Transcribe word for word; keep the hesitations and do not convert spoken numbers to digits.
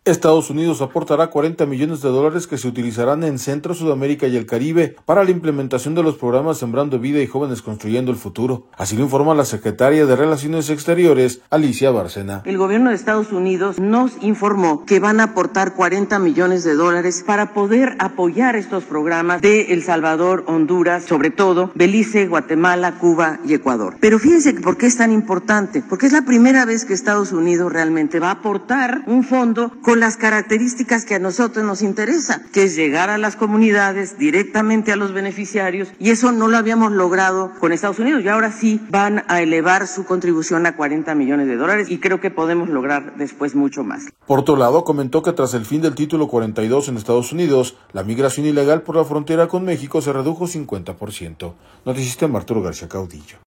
Estados Unidos aportará cuarenta millones de dólares que se utilizarán en Centro, Sudamérica y el Caribe para la implementación de los programas Sembrando Vida y Jóvenes Construyendo el Futuro. Así lo informa la secretaria de Relaciones Exteriores, Alicia Bárcena. El gobierno de Estados Unidos nos informó que van a aportar cuarenta millones de dólares para poder apoyar estos programas de El Salvador, Honduras, sobre todo Belice, Guatemala, Cuba y Ecuador. Pero fíjense por qué es tan importante, porque es la primera vez que Estados Unidos realmente va a aportar un fondo con las características que a nosotros nos interesa, que es llegar a las comunidades directamente a los beneficiarios, y eso no lo habíamos logrado con Estados Unidos, y ahora sí van a elevar su contribución a cuarenta millones de dólares, y creo que podemos lograr después mucho más. Por otro lado, comentó que tras el fin del título cuarenta y dos en Estados Unidos, la migración ilegal por la frontera con México se redujo cincuenta por ciento. Noticista Arturo García Caudillo.